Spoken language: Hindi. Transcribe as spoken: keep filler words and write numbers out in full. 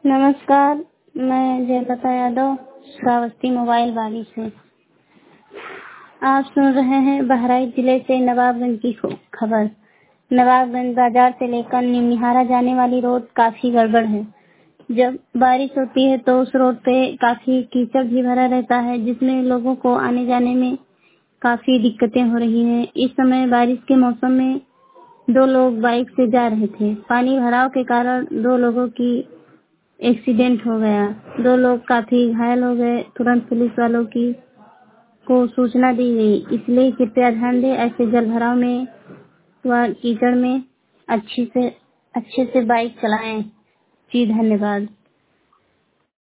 नमस्कार, मैं जयलता यादव श्रावस्ती मोबाइल वाली से। आप सुन रहे हैं बहराइच जिले से नवाबगंज की खबर। नवाबगंज बाजार से लेकर निमिहारा जाने वाली रोड काफी गड़बड़ है। जब बारिश होती है तो उस रोड पे काफी कीचड़ भी भरा रहता है, जिसमें लोगों को आने जाने में काफी दिक्कतें हो रही हैं। इस समय बारिश के मौसम में दो लोग बाइक से जा रहे थे। पानी भराव के कारण दो लोगों की एक्सीडेंट हो गया। दो लोग काफी घायल हो गए। तुरंत पुलिस वालों की को सूचना दी गई। इसलिए कृपया ध्यान दें, ऐसे जल भराव में व कीचड़ में अच्छी से अच्छे से बाइक चलाएं। जी धन्यवाद।